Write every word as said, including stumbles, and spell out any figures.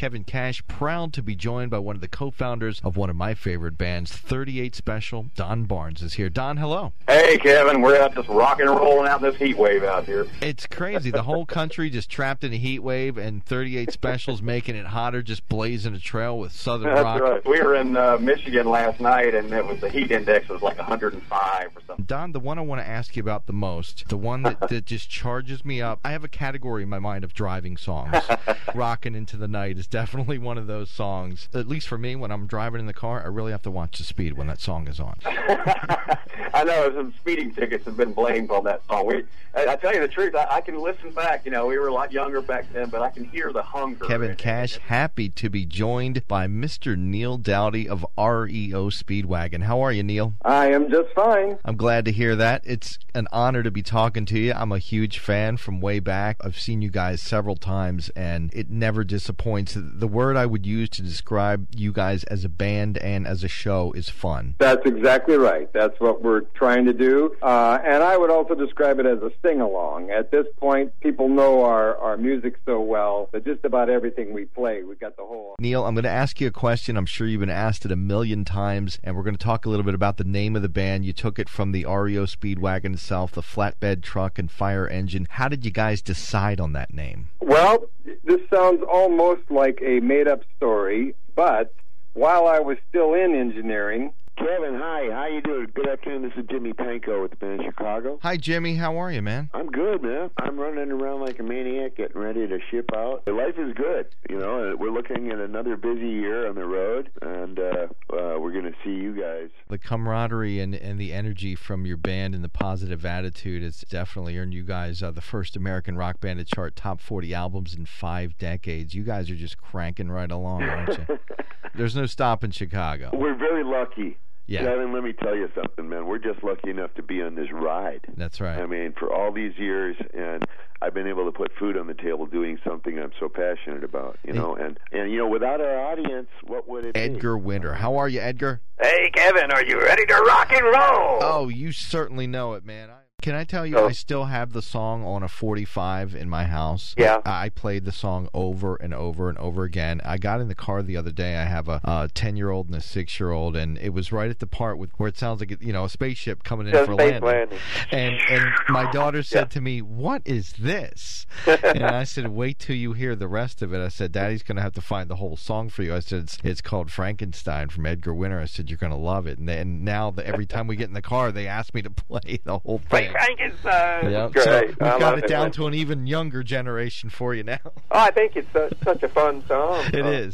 Kevin Cash, proud to be joined by one of the co-founders of one of my favorite bands, thirty-eight Special. Don Barnes is here. Don, hello. Hey, Kevin. We're out just rocking and rolling out in this heat wave out here. It's crazy. The whole country just trapped in a heat wave, and thirty-eight Special's making it hotter, just blazing a trail with Southern That's rock. Right. We were in uh, Michigan last night, and it was the heat index was like one hundred five or something. Don, the one I want to ask you about the most, the one that, that just charges me up. I have a category in my mind of driving songs. Rockin' Into the Night is definitely one of those songs. At least for me, when I'm driving in the car, I really have to watch the speed when that song is on. I know some speeding tickets have been blamed on that song. We, I, I tell you the truth, I, I can listen back. You know, we were a lot younger back then, but I can hear the hunger. Kevin Cash, happy to be joined by Mister Neil Dowdy of R E O Speedwagon. How are you, Neil? I am just fine. I'm glad to hear that. It's an honor to be talking to you. I'm a huge fan from way back. I've seen you guys several times, and it never disappoints. The word I would use to describe you guys as a band and as a show is fun. That's exactly right. That's what we're trying to do. Uh, and I would also describe it as a sing-along. At this point, people know our, our music so well that just about everything we play, we got the whole... Neil, I'm going to ask you a question. I'm sure you've been asked it a million times, and we're going to talk a little bit about the name of the band. You took it from the R E O Speedwagon itself, the flatbed truck and fire engine. How did you guys decide on that name? Well, this sounds almost like a made-up story, but while I was still in engineering... Kevin, hi. How you doing? Good afternoon. This is Jimmy Pankow with the band Chicago. Hi, Jimmy. How are you, man? I'm good, man. I'm running around like a maniac, getting ready to ship out. Life is good. You know, we're looking at another busy year on the road, and uh, uh, we're going to see you guys. The camaraderie and, and the energy from your band and the positive attitude has definitely earned you guys uh, the first American rock band to chart top forty albums in five decades. You guys are just cranking right along, aren't you? There's no stopping Chicago. We're very lucky. Yeah. Kevin, let me tell you something, man. We're just lucky enough to be on this ride. That's right. I mean, for all these years, and I've been able to put food on the table doing something I'm so passionate about, you know. And, and you know, without our audience, what would it Edgar be? Winter. How are you, Edgar? Hey, Kevin, are you ready to rock and roll? Oh, you certainly know it, man. I Can I tell you, Oh. I still have the song on a forty-five in my house. Yeah. I played the song over and over and over again. I got in the car the other day. I have a uh, ten-year-old and a six-year-old, and it was right at the part with where it sounds like, you know, a spaceship coming in Yeah, for space landing. landing. And, and my daughter said Yeah. to me, "What is this?" And I said, "Wait till you hear the rest of it." I said, "Daddy's going to have to find the whole song for you." I said, it's, it's called Frankenstein from Edgar Winter. I said, "You're going to love it." And, and now the, every time we get in the car, they ask me to play the whole thing. Frankenstein. Yeah, Great. so we've I got love it it, down man. to an even younger generation for you now. Oh, I think it's uh, such a fun song. It is.